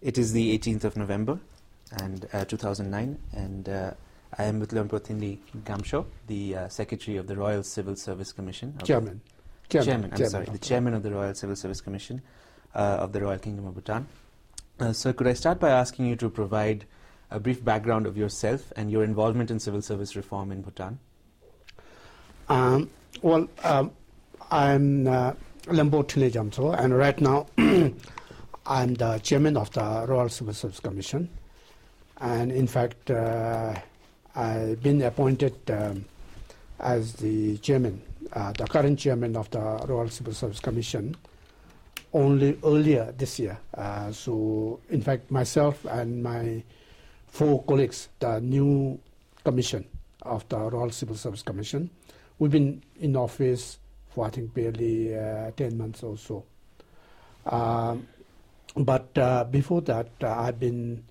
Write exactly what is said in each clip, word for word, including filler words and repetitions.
It is the eighteenth of November, and uh, two thousand nine, and uh, I am with Lamprothindi Gamsho, the uh, Secretary of the Royal Civil Service Commission. Chairman. Chairman, Chairman I'm Chairman sorry, the Chairman of the Royal Civil Service Commission uh, of the Royal Kingdom of Bhutan. Uh, so could I start by asking you to provide a brief background of yourself and your involvement in civil service reform in Bhutan? Um, well, um, I'm uh, Lamprothindi Gamsho, and right now I'm the Chairman of the Royal Civil Service Commission. And in fact, uh, I've been appointed um, as the chairman, uh, the current chairman of the Royal Civil Service Commission only earlier this year. Uh, so, in fact, myself and my four colleagues, the new commission of the Royal Civil Service Commission, we've been in office for I think barely uh, ten months or so. Um, but uh, before that, uh, I've been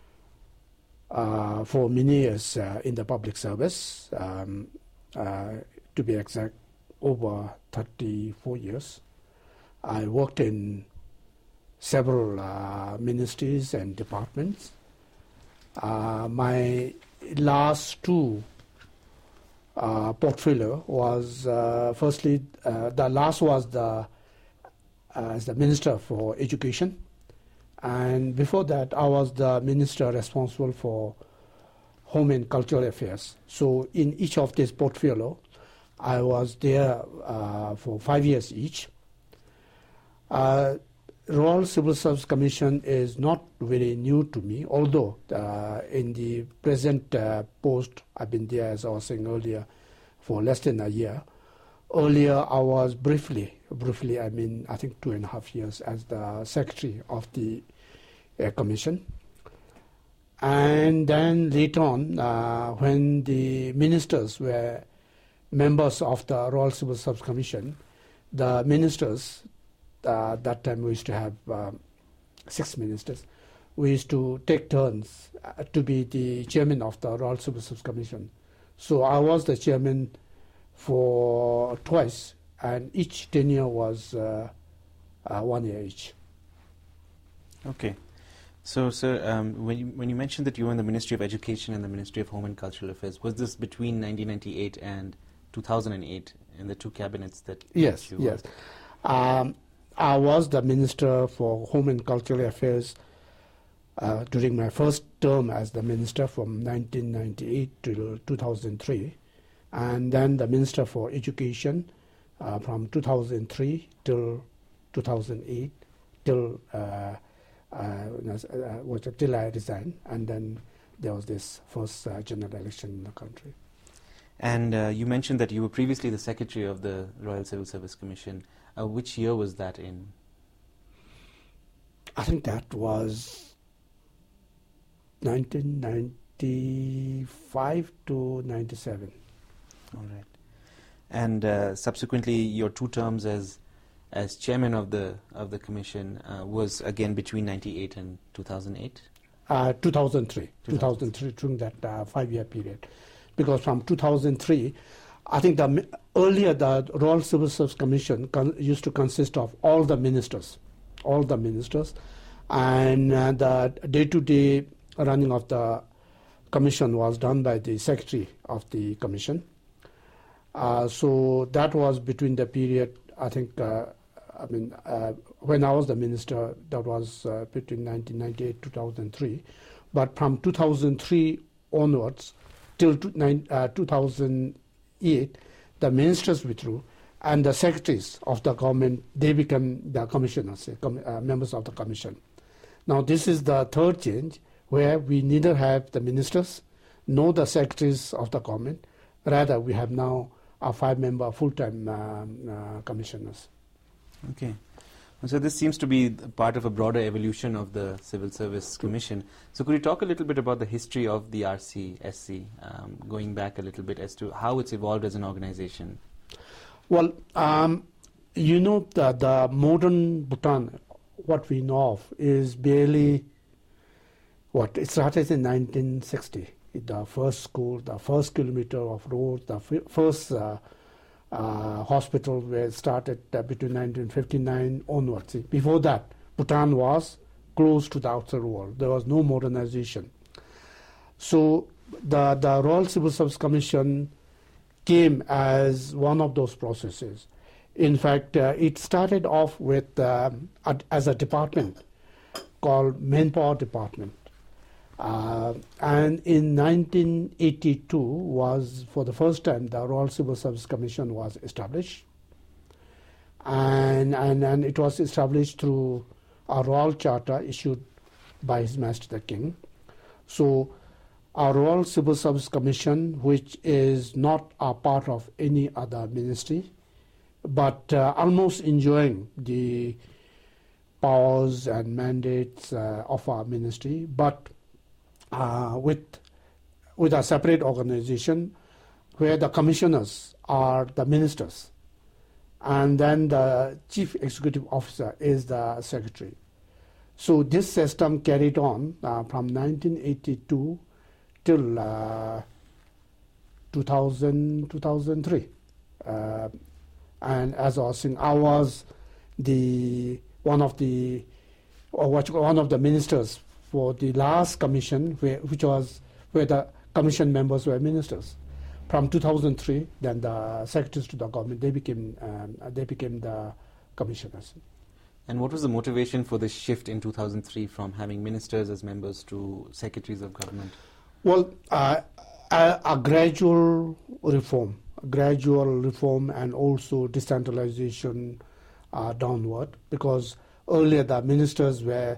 Uh, for many years uh, in the public service, um, uh, to be exact, over thirty-four years. I worked in several uh, ministries and departments. Uh, my last two uh, portfolio was, uh, firstly, uh, the last was the, uh, as the Minister for Education. And before that, I was the minister responsible for Home and Cultural Affairs. So in each of these portfolio, I was there uh, for five years each. Uh, Royal Civil Service Commission is not very new to me, although uh, in the present uh, post, I've been there, as I was saying earlier, for less than a year. Earlier, I was briefly, briefly, I mean, I think two and a half years as the secretary of the uh, commission. And then later on, uh, when the ministers were members of the Royal Civil Service Commission, the ministers, uh, that time we used to have um, six ministers, we used to take turns uh, to be the chairman of the Royal Civil Service Commission. So I was the chairman for twice, and each tenure was uh, uh, one year each. Okay. So, sir, um, when, you, when you mentioned that you were in the Ministry of Education and the Ministry of Home and Cultural Affairs, was this between nineteen ninety-eight and two thousand eight in the two cabinets that yes, you Yes, yes. Um, I was the Minister for Home and Cultural Affairs uh, during my first term as the Minister from nineteen ninety-eight to two thousand three. And then the Minister for Education uh, from two thousand three till two thousand eight, till uh, uh, uh, till I resigned, and then there was this first uh, general election in the country. And uh, you mentioned that you were previously the Secretary of the Royal Civil Service Commission. Uh, which year was that in? I think that was nineteen ninety-five to ninety-seven. All right. And uh, subsequently, your two terms as as chairman of the of the commission uh, was again between ninety-eight and two thousand eight. Uh, two thousand three. two thousand three during that uh, five-year period, because from two thousand three, I think the earlier the Royal Civil Service Commission con used to consist of all the ministers, all the ministers, and uh, the day-to-day running of the commission was done by the secretary of the commission. Uh, so that was between the period, I think, uh, I mean, uh, when I was the minister, that was uh, between nineteen ninety-eight to two thousand three. But from two thousand three onwards till two, nine, uh, two thousand eight, the ministers withdrew, and the secretaries of the government, they become the commissioners, uh, com uh, members of the commission. Now this is the third change, where we neither have the ministers nor the secretaries of the government. Rather, we have now our five-member full-time um, uh, commissioners. Okay. So this seems to be part of a broader evolution of the Civil Service Commission. So could you talk a little bit about the history of the R C S C, um, going back a little bit as to how it's evolved as an organization? Well, um, you know, the, the modern Bhutan, what we know of, is barely, what, it started in nineteen sixty. The first school, the first kilometer of road, the first uh, uh, hospital were started uh, between nineteen fifty-nine onwards. Before that, Bhutan was close to the outside world. There was no modernization. So the, the Royal Civil Service Commission came as one of those processes. In fact, uh, it started off with um, a, as a department called Manpower Department. Uh, and in nineteen eighty-two was, for the first time, the Royal Civil Service Commission was established. And, and, and it was established through a royal charter issued by His Majesty the King. So our Royal Civil Service Commission, which is not a part of any other ministry, but uh, almost enjoying the powers and mandates uh, of our ministry, but uh, with, with a separate organization where the commissioners are the ministers, and then the chief executive officer is the secretary. So this system carried on uh, from nineteen eighty-two till uh, two thousand, two thousand three. Uh, and as I was saying, I was the one of the or what, one of the ministers for the last commission, where, which was where the commission members were ministers. From two thousand three, then the secretaries to the government, they became um, they became the commissioners. And what was the motivation for this shift in two thousand three from having ministers as members to secretaries of government? Well, uh, a, a gradual reform, a gradual reform, and also decentralization uh, downward. Because earlier the ministers were,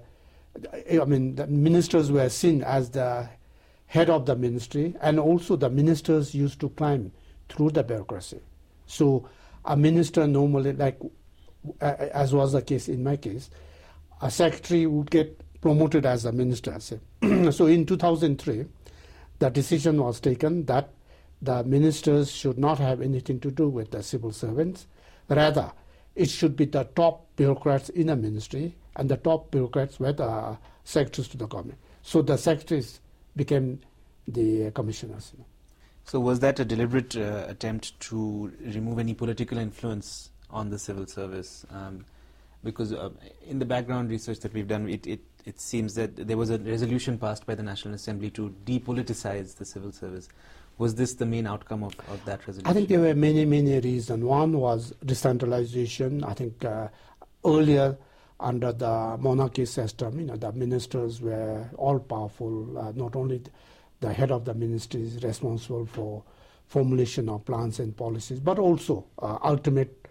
I mean, the ministers were seen as the head of the ministry, and also the ministers used to climb through the bureaucracy. So a minister normally, like uh, as was the case in my case, a secretary would get promoted as a minister. So in two thousand three, the decision was taken that the ministers should not have anything to do with the civil servants. Rather, it should be the top bureaucrats in a ministry, and the top bureaucrats were the secretaries to the government. So the secretaries became the commissioners. So was that a deliberate uh, attempt to remove any political influence on the civil service? Um, because uh, in the background research that we've done, it, it, it seems that there was a resolution passed by the National Assembly to depoliticize the civil service. Was this the main outcome of, of that resolution? I think there were many, many reasons. One was decentralization. I think uh, earlier, under the monarchy system, you know, the ministers were all powerful. Uh, not only the head of the ministry is responsible for formulation of plans and policies, but also uh, ultimate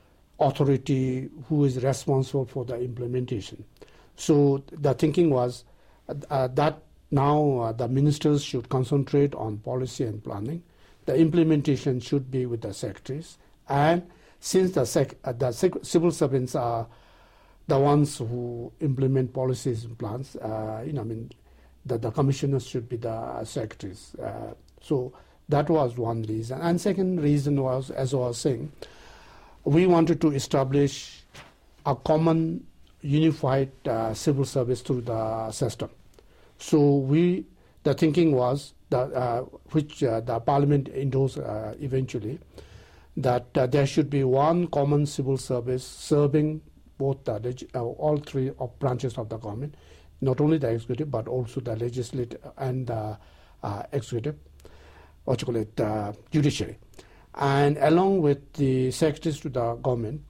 authority who is responsible for the implementation. So the thinking was uh, that now uh, the ministers should concentrate on policy and planning. The implementation should be with the secretaries. And since the, sec uh, the sec civil servants are the ones who implement policies and plans, uh, you know, I mean, the, the commissioners should be the secretaries. Uh, so that was one reason. And second reason was, as I was saying, we wanted to establish a common unified uh, civil service through the system. So we, the thinking was, that, uh, which uh, the parliament endorsed uh, eventually, that uh, there should be one common civil service serving both the, uh, all three of branches of the government, not only the executive but also the legislative and the uh, executive, what you call it, uh, judiciary. And along with the secretaries to the government,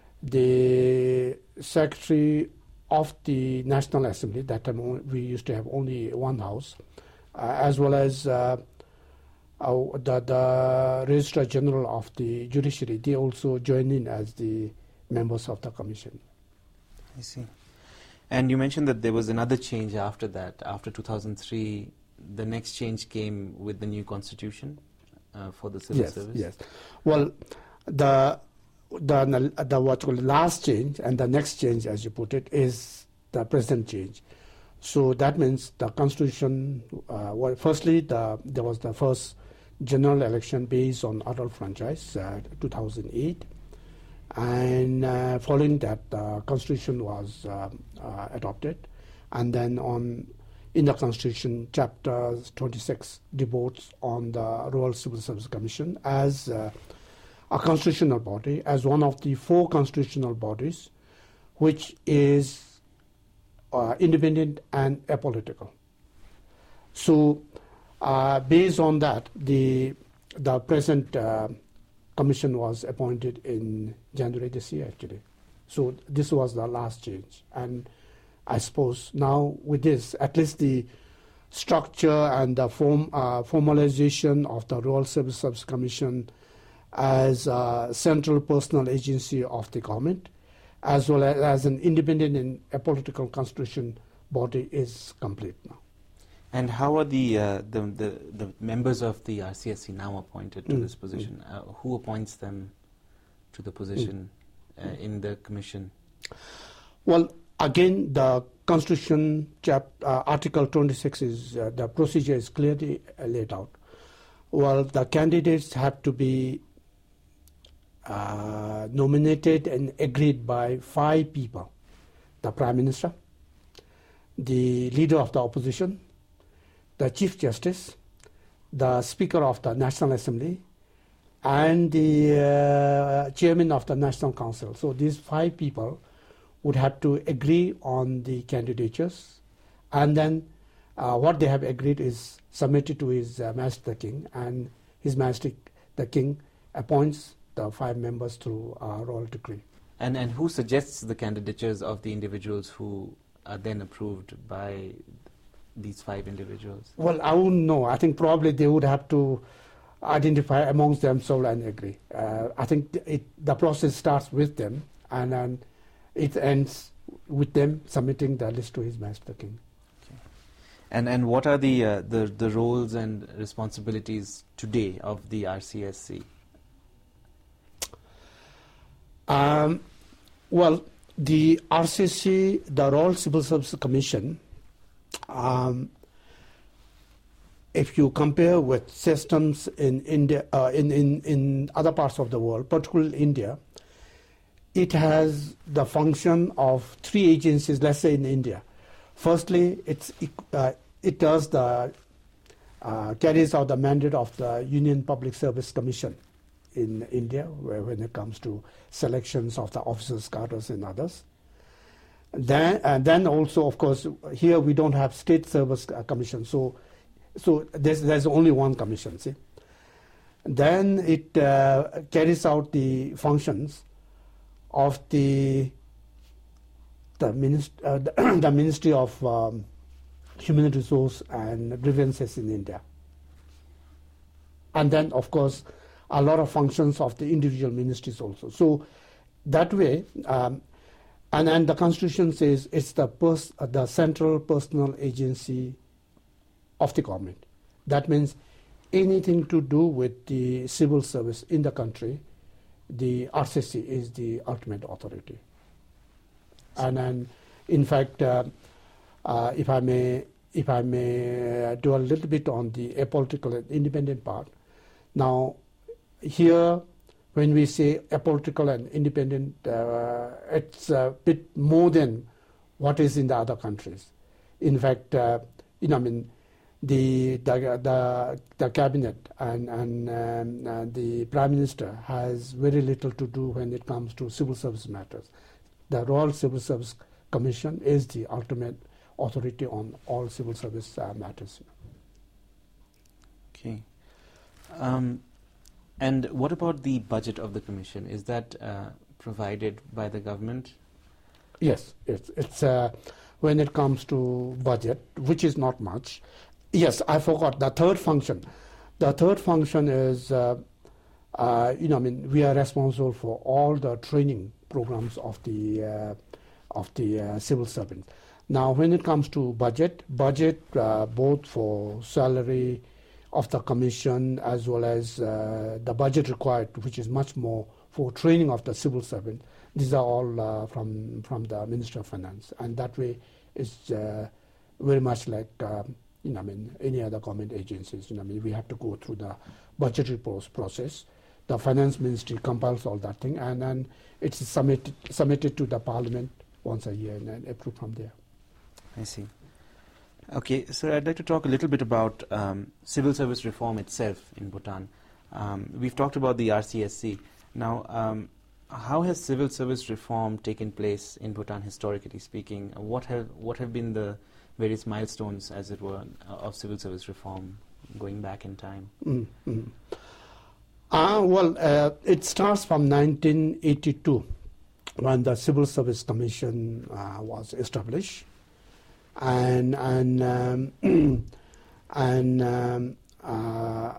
the secretary of the National Assembly, that time we used to have only one house, uh, as well as uh, uh, the, the Registrar General of the Judiciary, they also join in as the members of the commission. I see. And you mentioned that there was another change after that. After two thousand three, the next change came with the new constitution uh, for the civil yes, service? Yes, well, the, the, the what called last change and the next change, as you put it, is the present change. So that means the constitution, uh, well, firstly, the, there was the first general election based on adult franchise, uh, two thousand eight. And uh, following that, the constitution was uh, uh, adopted, and then on in the constitution, chapter twenty-six devotes on the Royal Civil Service Commission as uh, a constitutional body, as one of the four constitutional bodies, which is uh, independent and apolitical. So uh, based on that, the the present uh, commission was appointed in January this year, actually. So this was the last change. And I suppose now with this, at least the structure and the form, uh, formalization of the Royal Civil Service Commission as a central personal agency of the government, as well as, as an independent and apolitical constitution body is complete now. And how are the, uh, the, the, the members of the R C S C now appointed to mm. this position? Mm. Uh, who appoints them to the position mm. uh, in the commission? Well, again, the Constitution chap, uh, Article twenty-six is, uh, the procedure is clearly uh, laid out. Well, the candidates have to be uh, nominated and agreed by five people: the Prime Minister, the Leader of the Opposition, the Chief Justice, the Speaker of the National Assembly, and the uh, Chairman of the National Council. So these five people would have to agree on the candidatures, and then uh, what they have agreed is submitted to His uh, Majesty the King, and His Majesty the King appoints the five members through uh, royal decree. And, and who suggests the candidatures of the individuals who are then approved by these five individuals? Well, I wouldn't know. I think probably they would have to identify amongst themselves and agree. Uh, I think it, the process starts with them, and then it ends with them submitting the list to His Majesty the King. Okay. And and what are the uh, the the roles and responsibilities today of the R C S C? Um, well, the R C S C, the Royal Civil Service Commission, um, if you compare with systems in India, uh, in, in in other parts of the world, particularly India, it has the function of three agencies. Let's say in India, firstly, it's uh, it does the uh, carries out the mandate of the Union Public Service Commission in India, where when it comes to selections of the officers, cadres, and others. Then and then also, of course, here we don't have State Service Commission, so so there's there's only one commission. See, then it uh, carries out the functions of the the, minist uh, the, the Ministry of um, Human Resource and Grievances in India, and then of course a lot of functions of the individual ministries also. So that way, um, and and the Constitution says it's the pers uh, the central personal agency of the government. That means anything to do with the civil service in the country, the R C S C is the ultimate authority. And then, in fact, uh, uh, if I may, if I may do a little bit on the apolitical and independent part. Now, here, when we say apolitical and independent, uh, it's a bit more than what is in the other countries. In fact, uh, you know, I mean, the the the, the cabinet and and um, uh, the Prime Minister has very little to do when it comes to civil service matters. The Royal Civil Service Commission is the ultimate authority on all civil service uh, matters. Okay. Um, and what about the budget of the Commission? Is that uh, provided by the government? Yes, it's, it's uh, when it comes to budget, which is not much. Yes, I forgot the third function. The third function is, uh, uh, you know, I mean, we are responsible for all the training programs of the uh, of the uh, civil servants. Now, when it comes to budget, budget uh, both for salary of the commission as well as uh, the budget required, which is much more for training of the civil servant. These are all uh, from from the Ministry of Finance, and that way it's uh, very much like um, you know, I mean, any other government agencies. You know, I mean, we have to go through the budgetary process. The Finance Ministry compiles all that thing, and then it's submitted submitted to the Parliament once a year and then approved from there. I see. Okay, so I'd like to talk a little bit about um, civil service reform itself in Bhutan. Um, we've talked about the R C S C. Now, um, how has civil service reform taken place in Bhutan, historically speaking? What have what have been the various milestones, as it were, of civil service reform going back in time? Mm-hmm. Uh, well, uh, it starts from nineteen eighty-two, when the Civil Service Commission uh, was established, and and um, and um, uh,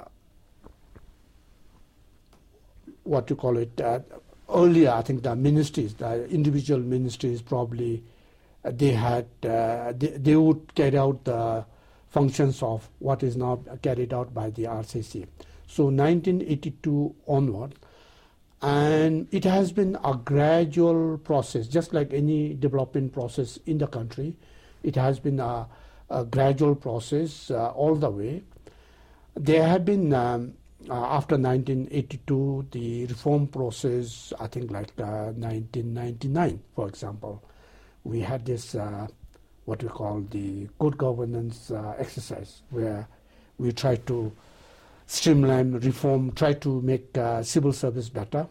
what you call it? Uh, earlier, I think the ministries, the individual ministries, probably uh, they had uh, they, they would carry out the functions of what is now carried out by the R C C. So nineteen eighty-two onward, and it has been a gradual process, just like any development process in the country. It has been a, a gradual process uh, all the way. There have been, um, uh, after nineteen eighty-two, the reform process, I think like uh, nineteen ninety-nine, for example, we had this, uh, what we call the good governance uh, exercise, where we tried to streamline, reform, try to make uh, civil service better.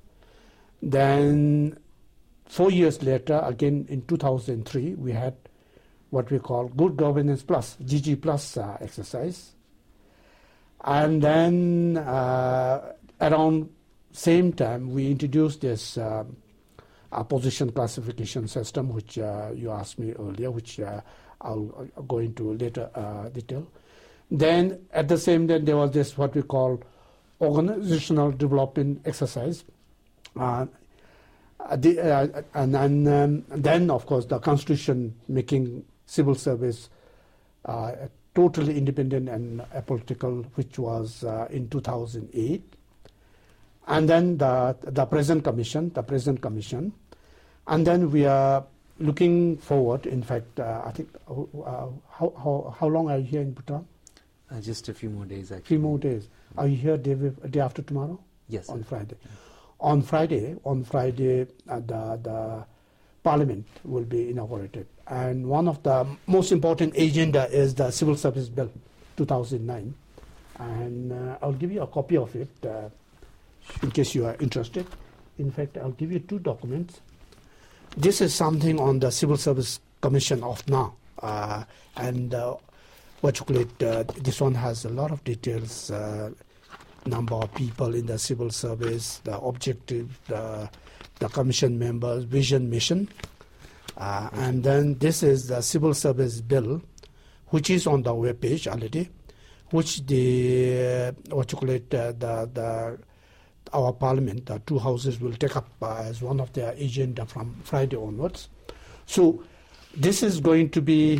Then four years later, again in two thousand three, we had what we call Good Governance Plus, G G Plus uh, exercise. And then uh, around same time, we introduced this uh, uh, position classification system, which uh, you asked me earlier, which uh, I'll, I'll go into later uh, detail. Then at the same time, there was this what we call organizational development exercise. Uh, the, uh, and and um, then, of course, the Constitution making civil service uh, totally independent and apolitical, which was uh, in two thousand eight. And then the, the present commission, the present commission. And then we are looking forward, in fact, uh, I think, uh, how, how, how long are you here in Bhutan? Uh, just a few more days, actually. Few more days. Are you here day, day after tomorrow? Yes. On sir. Friday. Yeah. On Friday, on Friday, uh, the, the Parliament will be inaugurated. And one of the most important agenda is the Civil Service Bill, two thousand nine. And uh, I'll give you a copy of it uh, in case you are interested. In fact, I'll give you two documents. This is something on the Civil Service Commission of now. Uh, and uh, what you call it, uh, this one has a lot of details, uh, number of people in the civil service, the objective, the, the commission members, vision, mission. Uh, and then this is the Civil Service Bill, which is on the web page already, which the, uh, what you call it, uh, the, the, our parliament, the two houses will take up uh, as one of their agenda from Friday onwards. So this is going to be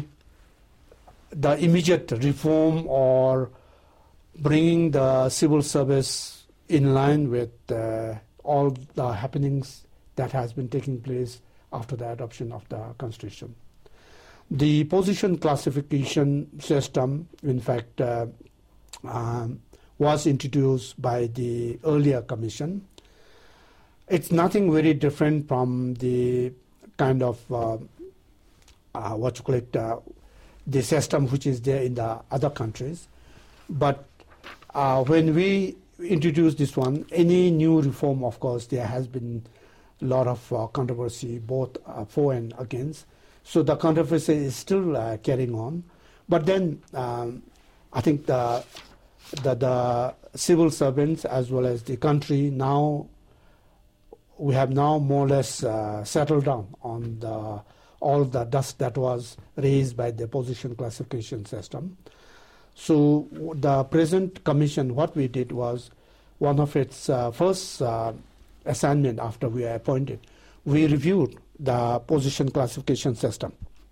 the immediate reform or bringing the civil service in line with uh, all the happenings that has been taking place after the adoption of the Constitution. The position classification system, in fact, uh, um, was introduced by the earlier commission. It's nothing very different from the kind of, uh, uh, what you call it, uh, the system which is there in the other countries. But uh, when we introduce this one, any new reform, of course, there has been a lot of uh, controversy, both uh, for and against. So the controversy is still uh, carrying on. But then um, I think the, the, the civil servants as well as the country now, we have now more or less uh, settled down on the, all the dust that was raised by the position classification system. So the present commission, what we did was, one of its uh, first uh, assignment after we were appointed, we reviewed the position classification system.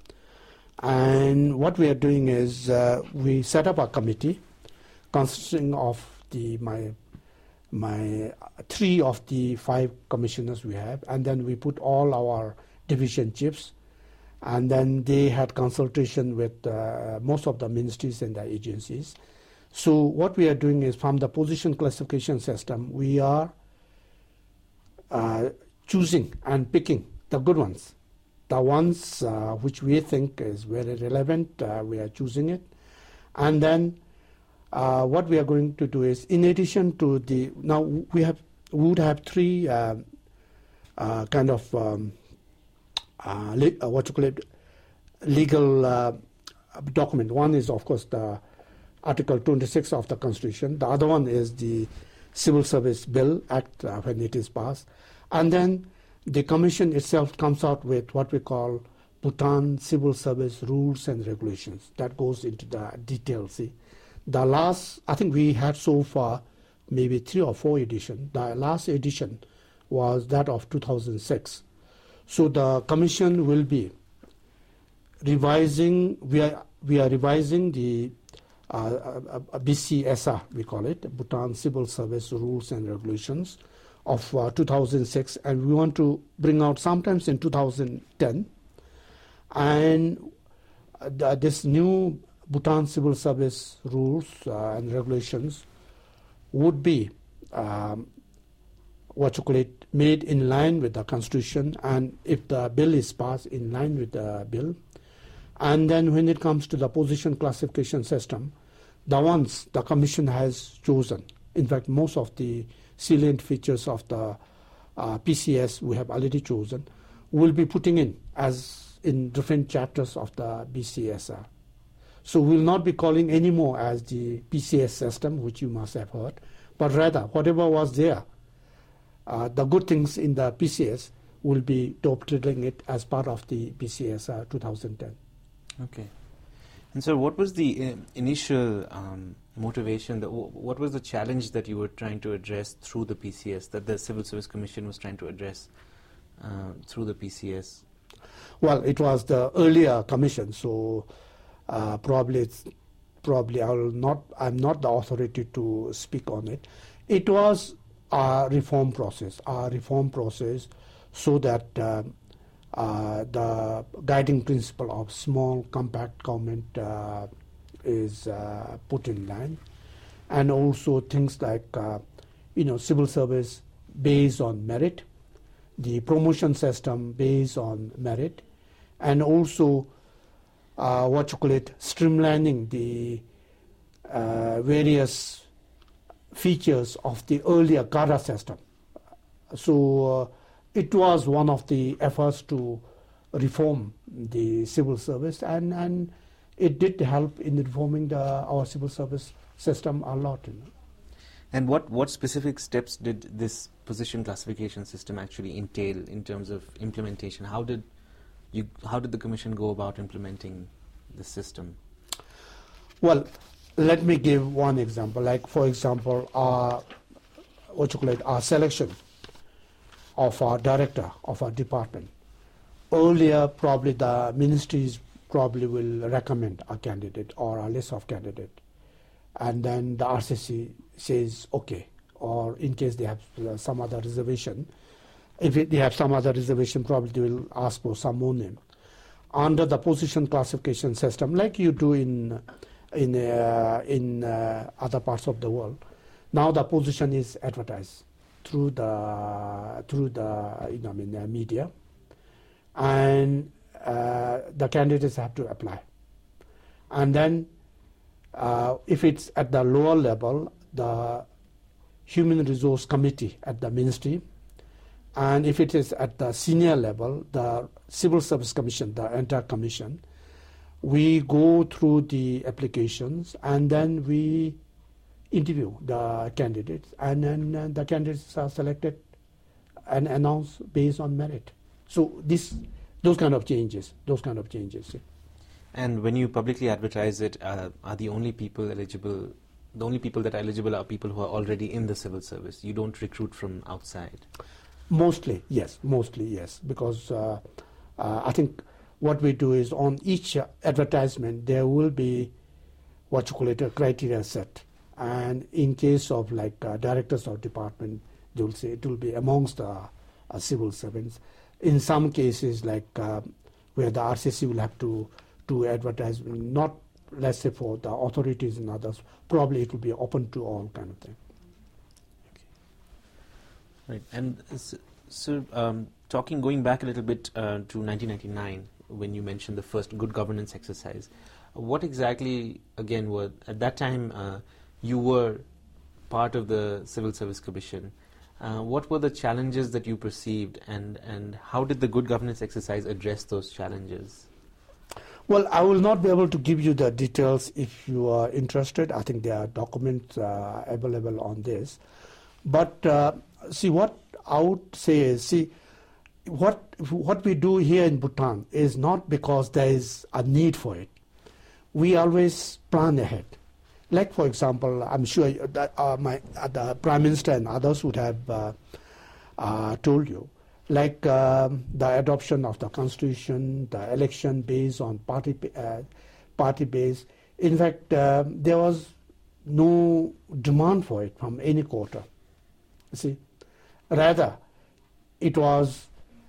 And what we are doing is uh, we set up a committee consisting of the my my three of the five commissioners we have, and then we put all our division chiefs, and then they had consultation with uh, most of the ministries and the agencies. So what we are doing is, from the position classification system, we are uh, choosing and picking the good ones. The ones uh, which we think is very relevant, uh, we are choosing it. And then uh, what we are going to do is, in addition to the, now we have, we would have three uh, uh, kind of um, uh, le- uh, what you call it, legal uh, document. One is, of course, the Article twenty-six of the Constitution. The other one is the Civil Service Bill Act uh, when it is passed. And then the Commission itself comes out with what we call Bhutan Civil Service Rules and Regulations. That goes into the details. See, the last, I think we had so far maybe three or four editions. The last edition was that of two thousand six. So the Commission will be revising, we are, we are revising the uh, uh, B C S R, we call it, Bhutan Civil Service Rules and Regulations of uh, two thousand six, and we want to bring out sometimes in two thousand ten. And uh, this new Bhutan Civil Service Rules uh, and Regulations would be um, what you call it, made in line with the Constitution, and if the bill is passed, in line with the bill. And then when it comes to the position classification system, the ones the Commission has chosen, in fact most of the salient features of the uh, P C S we have already chosen, will be putting in as in different chapters of the B C S R. So we will not be calling anymore as the P C S system, which you must have heard, but rather whatever was there, uh, the good things in the P C S will be interpreting it as part of the B C S R two thousand ten. Okay. And so what was the uh, initial um, motivation, the, what was the challenge that you were trying to address through the P C S, that the Civil Service Commission was trying to address uh, through the P C S? Well, it was the earlier commission, so uh, probably it's, probably I will not, I'm not the authority to speak on it. It was a reform process, a reform process so that uh, Uh, the guiding principle of small compact government uh, is uh, put in line, and also things like uh, you know civil service based on merit, the promotion system based on merit, and also uh, what you call it, streamlining the uh, various features of the earlier cadre system. So. Uh, It was one of the efforts to reform the civil service, and, and it did help in reforming the, our civil service system a lot. You know. And what, what specific steps did this position classification system actually entail in terms of implementation? How did you, how did the Commission go about implementing the system? Well, let me give one example. Like, for example, our, what you call it, our selection of our director of our department. Earlier, probably the ministries probably will recommend a candidate or a list of candidate, and then the R C C says okay, or in case they have uh, some other reservation, if it, they have some other reservation, probably they will ask for some more name. Under the position classification system, like you do in in uh, in uh, other parts of the world, now the position is advertised through the through the you know I mean the media, and uh, the candidates have to apply, and then uh, if it's at the lower level, the Human Resource Committee at the ministry, and if it is at the senior level, the Civil Service Commission, the entire commission, we go through the applications and then we interview the candidates, and then uh, the candidates are selected and announced based on merit. So this, those kind of changes, those kind of changes. Yeah. And when you publicly advertise it, uh, are the only people eligible, the only people that are eligible are people who are already in the civil service? You don't recruit from outside? Mostly, yes, mostly, yes, because uh, uh, I think what we do is on each uh, advertisement there will be what you call it a criteria set. And in case of like uh, directors of department, they will say it will be amongst the uh, civil servants. In some cases, like uh, where the R C C will have to do advertisement, not let's say for the authorities and others, probably it will be open to all kind of thing. Okay. Right. And so, so um, talking, going back a little bit uh, to nineteen ninety-nine, when you mentioned the first good governance exercise, what exactly, again, were at that time? Uh, You were part of the Civil Service Commission. Uh, what were the challenges that you perceived, and, and how did the good governance exercise address those challenges? Well, I will not be able to give you the details if you are interested. I think there are documents uh, available on this. But uh, see, what I would say is, see, what, what we do here in Bhutan is not because there is a need for it. We always plan ahead. Like, for example, I'm sure that uh, my, uh, the Prime Minister and others would have uh, uh, told you, like um, the adoption of the Constitution, the election based on party uh, party base. In fact, uh, there was no demand for it from any quarter. You see, rather, it was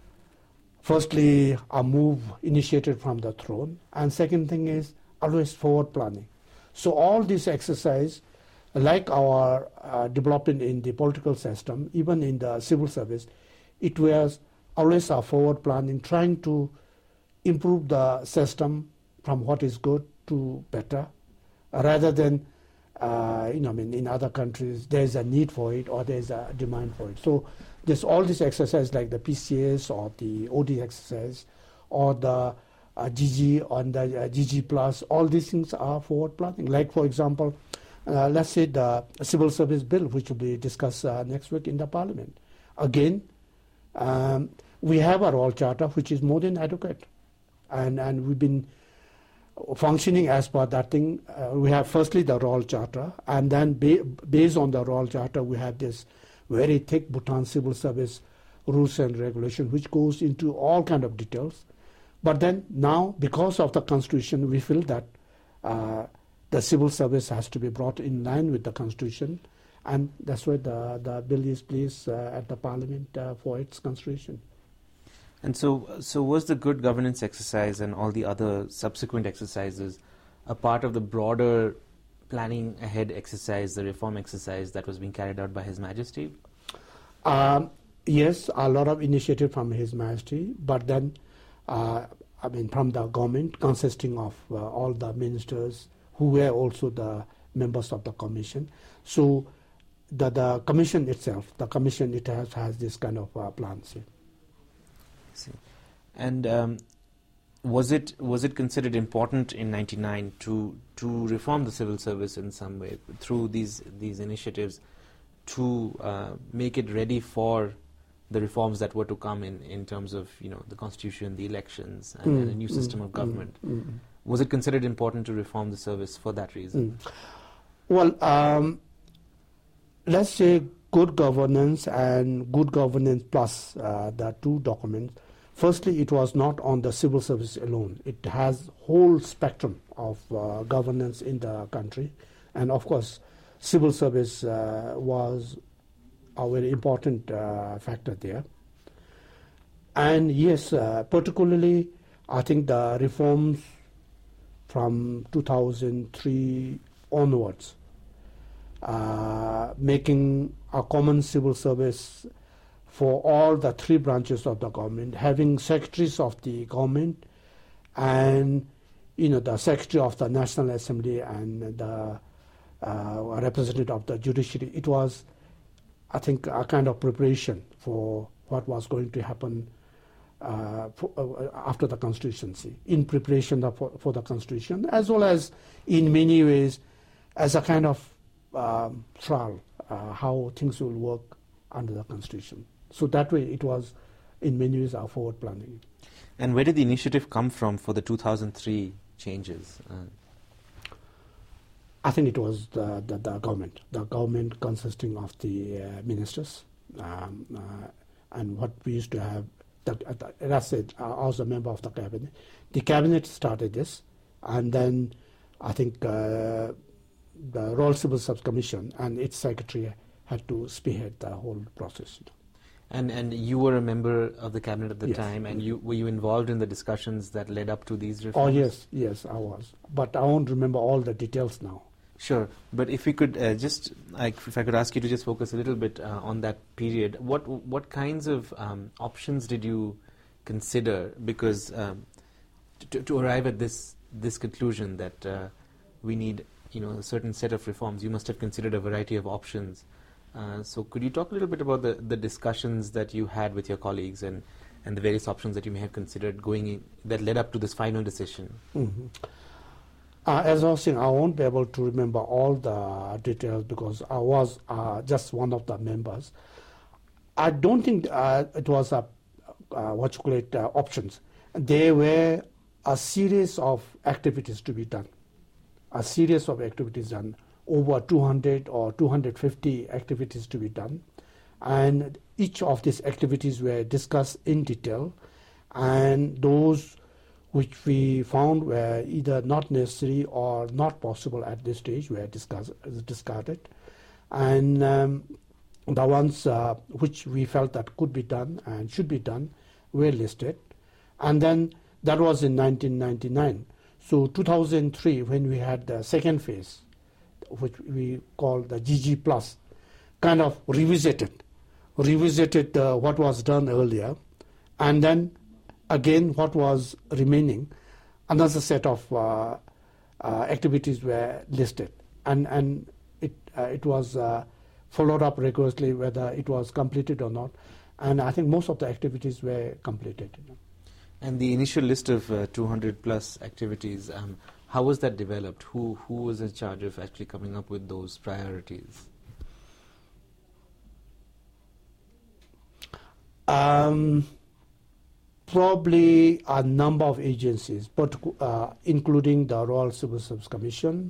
firstly a move initiated from the throne, and second thing is always forward planning. So all this exercise, like our uh, development in the political system, even in the civil service, it was always a forward planning, trying to improve the system from what is good to better, rather than, uh, you know, I mean, in other countries there's a need for it or there's a demand for it. So there's all this exercise like the P C S or the O D exercise or the uh, G G on the uh, G G plus, all these things are forward planning. Like, for example, uh, let's say the civil service bill, which will be discussed uh, next week in the parliament. Again, um, we have a role charter which is more than adequate, and and we've been functioning as per that thing. Uh, we have firstly the role charter, and then ba based on the role charter we have this very thick Bhutan civil service rules and regulation which goes into all kind of details. But then now, because of the Constitution, we feel that uh, the civil service has to be brought in line with the Constitution, and that's why the, the bill is placed uh, at the Parliament uh, for its consideration. And so, so was the good governance exercise and all the other subsequent exercises a part of the broader planning ahead exercise, the reform exercise that was being carried out by His Majesty? Um, yes, a lot of initiative from His Majesty, but then, uh, I mean, from the government, consisting of uh, all the ministers who were also the members of the commission. So the, the commission itself, the commission it has, has this kind of uh, plans. Yeah. See. And um, was it was it considered important in ninety-nine to to reform the civil service in some way through these these initiatives to uh, make it ready for the reforms that were to come in in terms of, you know, the constitution, the elections, and, mm, and a new system mm, of government? Mm, mm. Was it considered important to reform the service for that reason? Mm. Well, um, let's say good governance and good governance plus uh, the two documents. Firstly, it was not on the civil service alone. It has whole spectrum of uh, governance in the country, and of course, civil service uh, was a very important uh, factor there. And yes, uh, particularly, I think the reforms from two thousand three onwards, uh, making a common civil service for all the three branches of the government, having secretaries of the government and, you know, the secretary of the National Assembly and the uh, representative of the judiciary. It was, I think, a kind of preparation for what was going to happen uh, for, uh, after the constituency, in preparation of, for, for the constitution, as well as in many ways as a kind of um, trial, uh, how things will work under the constitution. So that way it was, in many ways, our forward planning. And where did the initiative come from for the two thousand three changes? Uh, I think it was the, the, the government, the government consisting of the uh, ministers, um, uh, and what we used to have, the, uh, as I said, uh, I was a member of the cabinet. The cabinet started this, and then I think uh, the Royal Civil Service Commission and its secretary had to spearhead the whole process. You know. And and you were a member of the cabinet at the yes. time, and you were you involved in the discussions that led up to these reforms? Oh yes, yes, I was. But I won't remember all the details now. Sure, but if we could uh, just, like, if I could ask you to just focus a little bit uh, on that period, what what kinds of um, options did you consider? Because um, to, to arrive at this this conclusion that uh, we need, you know, a certain set of reforms, you must have considered a variety of options. Uh, so could you talk a little bit about the, the discussions that you had with your colleagues and, and the various options that you may have considered going in, that led up to this final decision? Mm-hmm. Uh, as I was saying, I won't be able to remember all the details because I was uh, just one of the members. I don't think uh, it was a, uh, what you call it, uh, options. There were a series of activities to be done, a series of activities done, over two hundred or two hundred fifty activities to be done. And each of these activities were discussed in detail, and those which we found were either not necessary or not possible at this stage were discuss, discarded. And um, the ones uh, which we felt that could be done and should be done were listed. And then that was in nineteen ninety-nine. So two thousand three, when we had the second phase, which we call the G G plus, kind of revisited, revisited uh, what was done earlier, and then again what was remaining, another set of uh, uh, activities were listed, and and it uh, it was uh, followed up rigorously whether it was completed or not, and I think most of the activities were completed. You know. And the initial list of uh, two hundred plus activities, um, how was that developed? Who who was in charge of actually coming up with those priorities? Um, probably a number of agencies, but uh, including the Royal Civil Service Commission,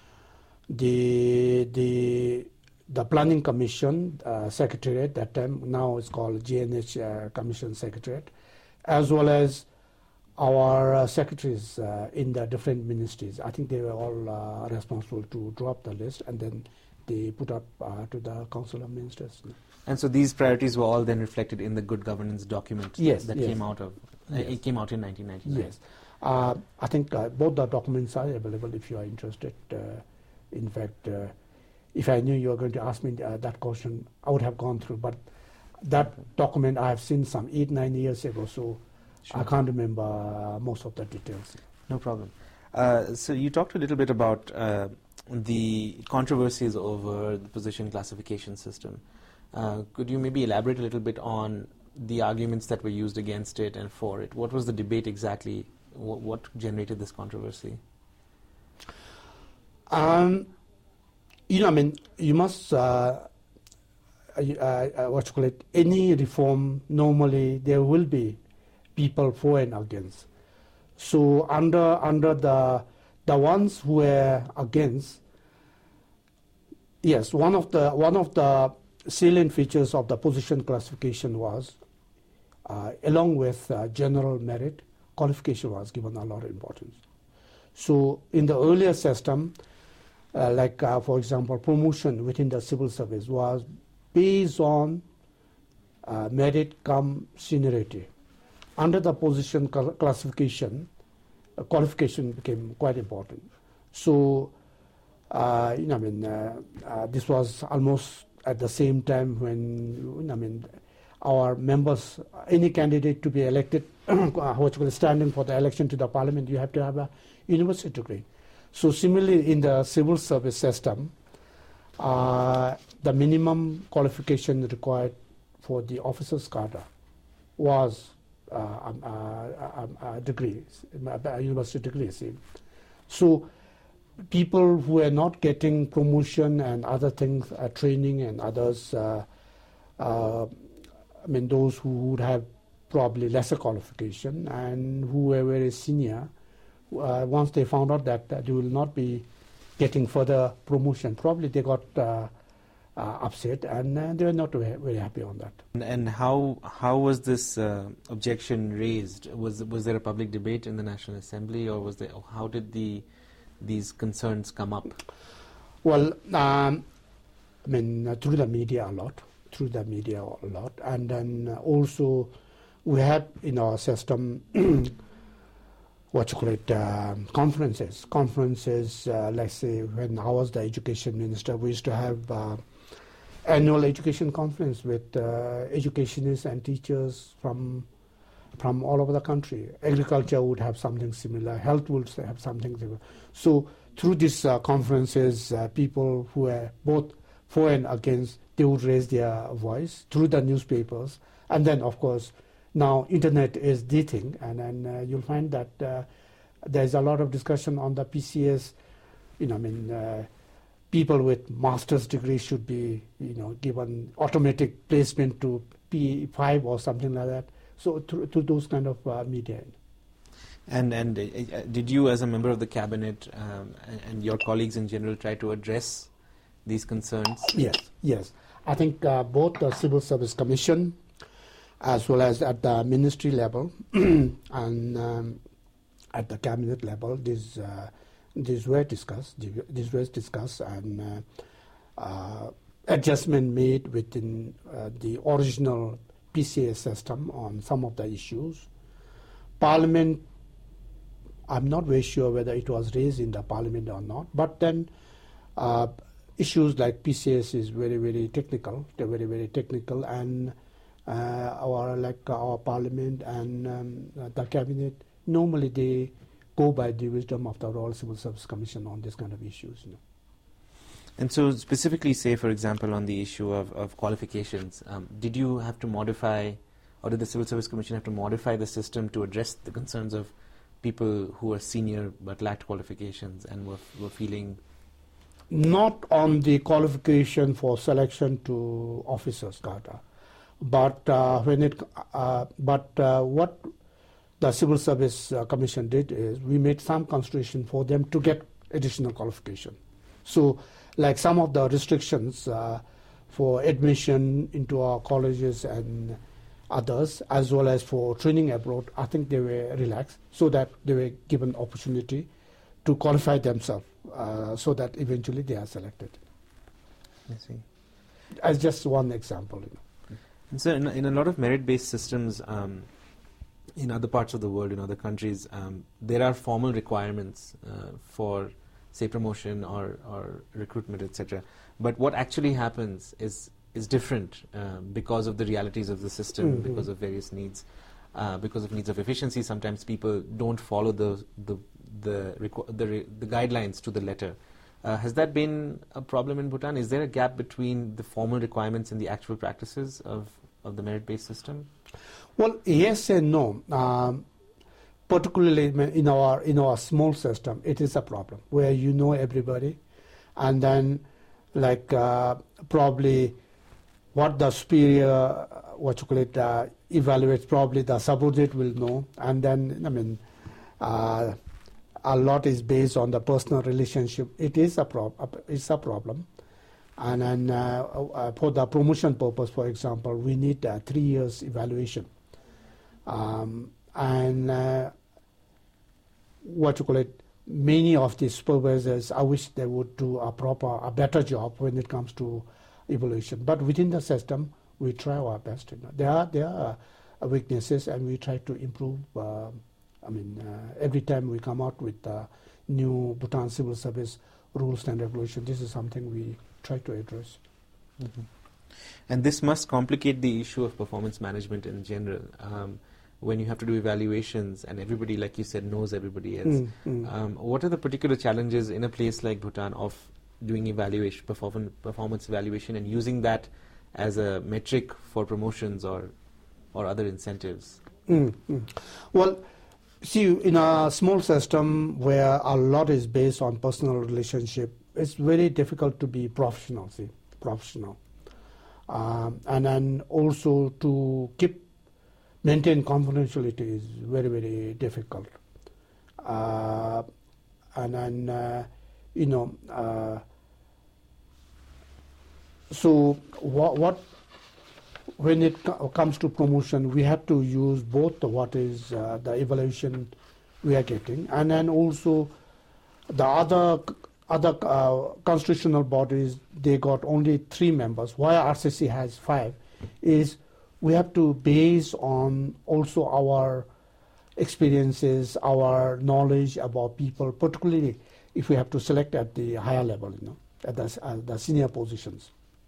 the the the Planning Commission uh, Secretariat at that time, now it's called G N H uh, Commission Secretariat, as well as our uh, secretaries uh, in the different ministries. I think they were all uh, responsible to draw up the list, and then they put up uh, to the Council of Ministers. And so these priorities were all then reflected in the good governance document yes, that yes. came out of, uh, yes. it came out in nineteen ninety-nine. Yes. Uh, I think uh, both the documents are available if you are interested. Uh, in fact, uh, if I knew you were going to ask me uh, that question, I would have gone through. But that okay. document I have seen some eight, nine years ago, so sure. I can't remember uh, most of the details. No problem. Uh, so you talked a little bit about uh, the controversies over the position classification system. Uh, could you maybe elaborate a little bit on the arguments that were used against it and for it? What was the debate exactly? What, what generated this controversy? Um, you know, I mean, you must, uh, uh, uh, what you call it, any reform, normally there will be people for and against. So under under the the ones who were against, yes, one of the one of the salient features of the position classification was, uh, along with uh, general merit, qualification was given a lot of importance. So in the earlier system, uh, like uh, for example, promotion within the civil service was based on uh, merit cum seniority. Under the position cl classification, uh, qualification became quite important. So, uh, you know, I mean, uh, uh, this was almost at the same time when, I mean, our members, any candidate to be elected, what you call standing for the election to the parliament, you have to have a university degree. So similarly, in the civil service system, uh, the minimum qualification required for the officers' cadre was uh, um, uh, um, uh, degree, a university degree. See. So people who are not getting promotion and other things, uh, training and others, uh, uh, I mean, those who would have probably lesser qualification and who were very senior, uh, once they found out that uh, they will not be getting further promotion, probably they got uh, uh, upset, and uh, they were not very, very happy on that. And, and how how was this uh, objection raised? Was was there a public debate in the National Assembly, or was there? How did the these concerns come up? Well, um, I mean, uh, through the media a lot, through the media a lot, and then also we had in our system what you call it, uh, conferences. Conferences, uh, let's say when I was the education minister, we used to have uh, annual education conference with uh, educationists and teachers from from all over the country. Agriculture would have something similar, health would have something similar. So through these uh, conferences, uh, people who were both for and against, they would raise their voice through the newspapers. And then, of course, now internet is the thing, and then uh, you'll find that uh, there's a lot of discussion on the P C S. You know, I mean, uh, people with master's degree should be, you know, given automatic placement to P five or something like that. So to, to those kind of uh, media. And and uh, did you, as a member of the cabinet, um, and, and your colleagues in general, try to address these concerns? Yes, yes. I think uh, both the Civil Service Commission, as well as at the ministry level and um, at the cabinet level, these uh, these were discussed. These were discussed, and uh, uh, adjustment made within uh, the original P C S system on some of the issues. Parliament, I'm not very sure whether it was raised in the Parliament or not, but then uh, issues like P C S is very, very technical. They're very, very technical, and uh, our like our Parliament and um, the cabinet, normally they go by the wisdom of the Royal Civil Service Commission on this kind of issues. You know. And so specifically, say, for example, on the issue of, of qualifications, um, did you have to modify, or did the Civil Service Commission have to modify the system to address the concerns of people who are senior but lacked qualifications and were, were feeling... Not on the qualification for selection to officers, Carter, but uh, when it, uh, but uh, what the Civil Service uh, Commission did is we made some consideration for them to get additional qualification. So, like some of the restrictions uh, for admission into our colleges and others, as well as for training abroad, I think they were relaxed so that they were given opportunity to qualify themselves, uh, so that eventually they are selected. I see. As just one example. You know. And so in, in a lot of merit-based systems, um, in other parts of the world, in other countries, um, there are formal requirements uh, for, say, promotion or, or recruitment, et cetera. But what actually happens is is different uh, because of the realities of the system, mm-hmm. because of various needs, uh, because of needs of efficiency. Sometimes people don't follow the the the requ the, re the guidelines to the letter. Uh, has that been a problem in Bhutan? Is there a gap between the formal requirements and the actual practices of, of the merit-based system? Well, yes and no. Um, particularly in our in our small system, it is a problem where you know everybody, and then like uh, probably what the superior, what you call it, uh, evaluates, probably the subordinate will know, and then I mean, uh, a lot is based on the personal relationship. It is a problem. It's a problem, and then uh, uh, for the promotion purpose, for example, we need uh, three years evaluation, um, and uh, what you call it. Many of the supervisors, I wish they would do a proper, a better job when it comes to evaluation. But within the system, we try our best. You know. There are there are uh, weaknesses, and we try to improve. Uh, I mean, uh, every time we come out with uh, new Bhutan Civil Service rules and regulations, this is something we try to address. Mm-hmm. And this must complicate the issue of performance management in general. Um, when you have to do evaluations and everybody, like you said, knows everybody else. Mm, mm. Um, what are the particular challenges in a place like Bhutan of doing evaluation, performance, performance evaluation, and using that as a metric for promotions or, or other incentives? Mm, mm. Well, see, in a small system where a lot is based on personal relationship, it's very difficult to be professional, see, professional. Um, and then also to keep maintain confidentiality is very, very difficult. Uh, and then, uh, you know, uh, so what, what when it co comes to promotion, we have to use both the, what is uh, the evaluation we are getting, and then also the other other uh, constitutional bodies, they got only three members. Why R C C has five is we have to base on also our experiences, our knowledge about people, particularly if we have to select at the higher level, you know, at the, uh, the senior positions.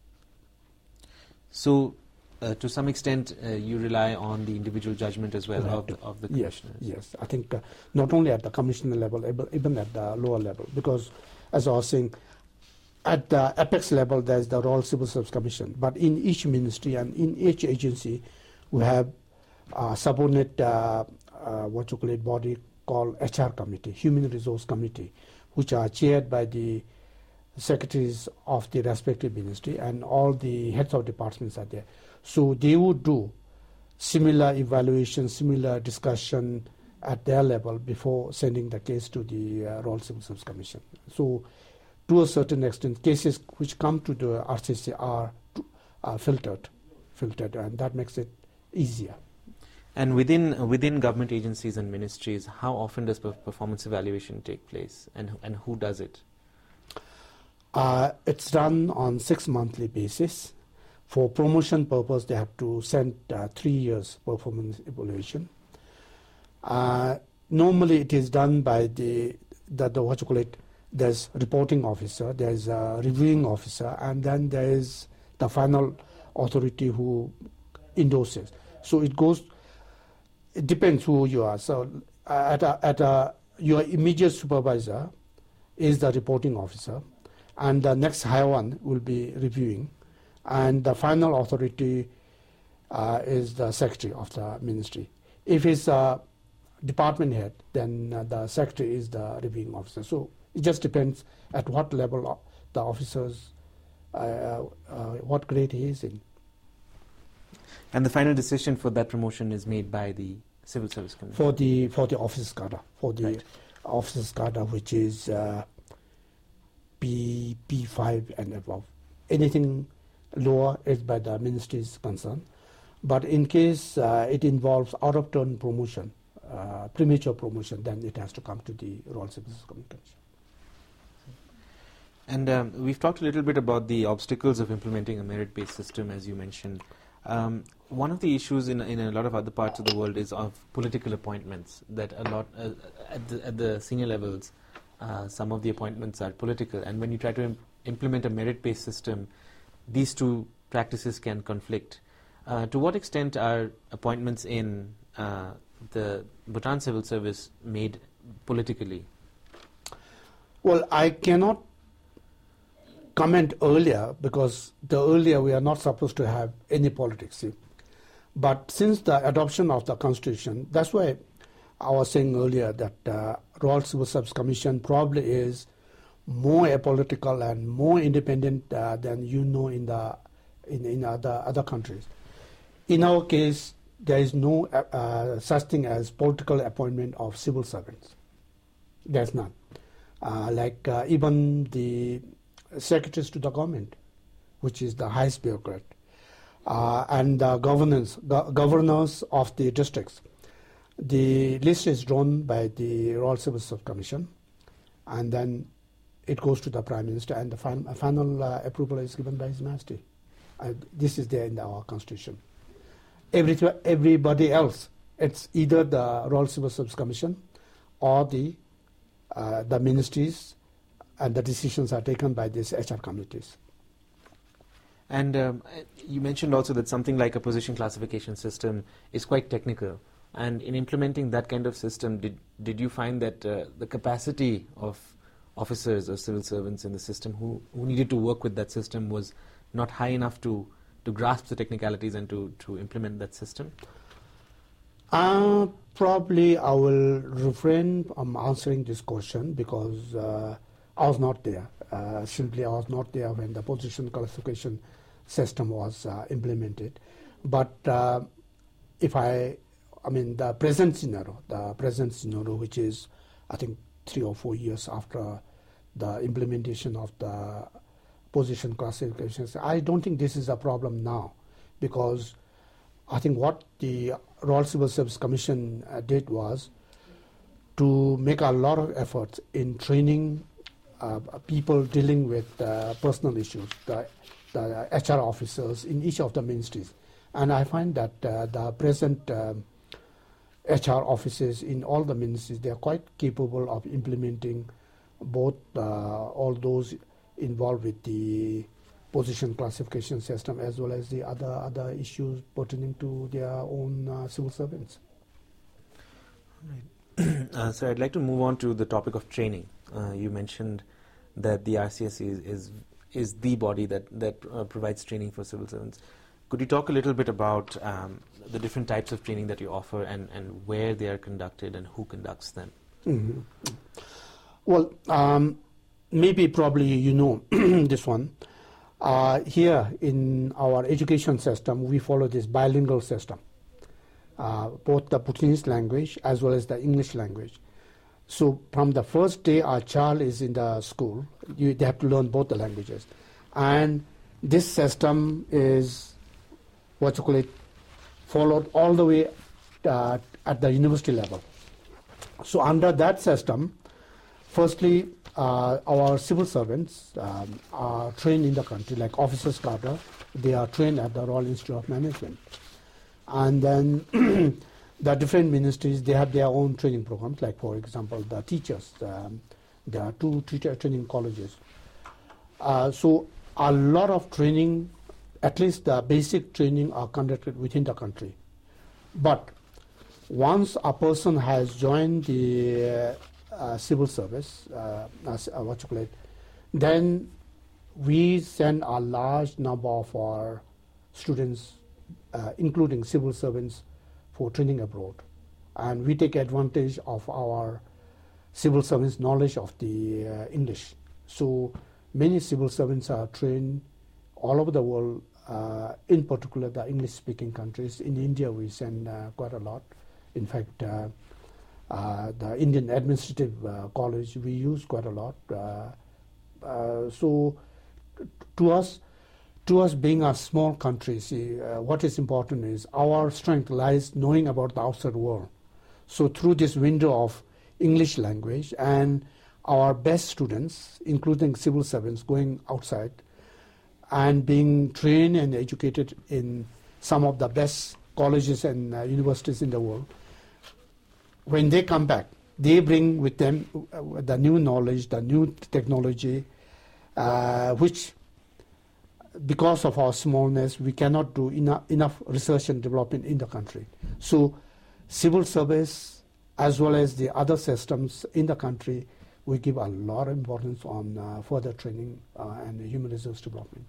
So, uh, to some extent, uh, you rely on the individual judgment as well of the, of the commissioners. Yes, yes. I think uh, not only at the commissioner level, even at the lower level, because as I was saying, at the apex level, there's the Royal Civil Service Commission. But in each ministry and in each agency, we have a subordinate, uh, uh, what you call it, body called H R Committee, Human Resource Committee, which are chaired by the secretaries of the respective ministry, and all the heads of departments are there. So they would do similar evaluation, similar discussion at their level before sending the case to the uh, Royal Civil Service Commission. So to a certain extent, cases which come to the R C C are, are filtered, filtered, and that makes it easier. And within within government agencies and ministries, how often does performance evaluation take place, and and who does it? Uh, it's done on six monthly basis. For promotion purpose, they have to send uh, three years performance evaluation. Uh, normally, it is done by the, the the what you call it. There's reporting officer, there's a reviewing officer, and then there is the final authority who endorses. So it goes. It depends who you are. So at a, at a, your immediate supervisor is the reporting officer, and the next higher one will be reviewing, and the final authority uh, is the secretary of the ministry. If it's a department head, then uh, the secretary is the reviewing officer. So it just depends at what level the officers, uh, uh, what grade he is in. And the final decision for that promotion is made by the Civil Service Commission? For the for the officer's cadre, for the right. officer's cadre, which is uh, P P five and above. Anything lower is by the ministry's concern. But in case uh, it involves out of turn promotion, uh, premature promotion, then it has to come to the Royal Civil Service Commission. And um, we've talked a little bit about the obstacles of implementing a merit-based system, as you mentioned. Um, one of the issues in, in a lot of other parts of the world is of political appointments, that a lot, uh, at, the, at the senior levels, uh, some of the appointments are political. And when you try to im implement a merit-based system, these two practices can conflict. Uh, to what extent are appointments in uh, the Bhutan Civil Service made politically? Well, I cannot comment earlier, because the earlier we are not supposed to have any politics. See? But since the adoption of the Constitution, that's why I was saying earlier that uh, Royal Civil Service Commission probably is more apolitical and more independent uh, than you know in the in, in other other countries. In our case, there is no uh, such thing as political appointment of civil servants. There's none. Uh, like uh, even the secretaries to the government, which is the highest bureaucrat, uh, and the governance, go governors of the districts. The list is drawn by the Royal Civil Service Commission, and then it goes to the Prime Minister, and the fin final uh, approval is given by His Majesty. Uh, this is there in our Constitution. Every, everybody else, it's either the Royal Civil Service Commission or the uh, the ministries, and the decisions are taken by these H R committees. And um, you mentioned also that something like a position classification system is quite technical. And in implementing that kind of system, did, did you find that uh, the capacity of officers or civil servants in the system who, who needed to work with that system was not high enough to, to grasp the technicalities and to, to implement that system? Uh, probably I will refrain from answering this question because uh, I was not there. Uh, simply I was not there when the position classification system was uh, implemented. But uh, if I, I mean the present scenario, the present scenario which is I think three or four years after the implementation of the position classification, I don't think this is a problem now, because I think what the Royal Civil Service Commission uh, did was to make a lot of efforts in training uh, people dealing with uh, personal issues, the, the H R officers in each of the ministries. And I find that uh, the present um, H R officers in all the ministries, they are quite capable of implementing both uh, all those involved with the position classification system as well as the other other issues pertaining to their own uh, civil servants. Right. uh, so I'd like to move on to the topic of training. Uh, you mentioned that the R C S is, is is the body that, that uh, provides training for civil servants. Could you talk a little bit about um, the different types of training that you offer and, and where they are conducted and who conducts them? Mm-hmm. Well, um, maybe probably you know this one. Uh, here in our education system, we follow this bilingual system, uh, both the Bhutanese language as well as the English language. So from the first day our child is in the school, you, they have to learn both the languages. And this system is, what you call it, followed all the way uh, at the university level. So under that system, firstly, uh, our civil servants um, are trained in the country, like officers cadre, they are trained at the Royal Institute of Management. And then the different ministries, they have their own training programs, like for example, the teachers. Um, there are two teacher training colleges. Uh, so a lot of training, at least the basic training, are conducted within the country. But once a person has joined the uh, uh, civil service, uh, as, uh, what you call it, then we send a large number of our students, uh, including civil servants, for training abroad. And we take advantage of our civil servants' knowledge of the uh, English. So many civil servants are trained all over the world, uh, in particular the English-speaking countries. In India, we send uh, quite a lot. In fact, uh, uh, the Indian Administrative uh, College, we use quite a lot. Uh, uh, so to us, to us being a small country, see, uh, what is important is our strength lies knowing about the outside world. So through this window of English language and our best students, including civil servants, going outside and being trained and educated in some of the best colleges and uh, universities in the world, when they come back, they bring with them uh, the new knowledge, the new technology, uh, which because of our smallness, we cannot do enough, enough research and development in the country. So civil service, as well as the other systems in the country, we give a lot of importance on uh, further training uh, and human resource development.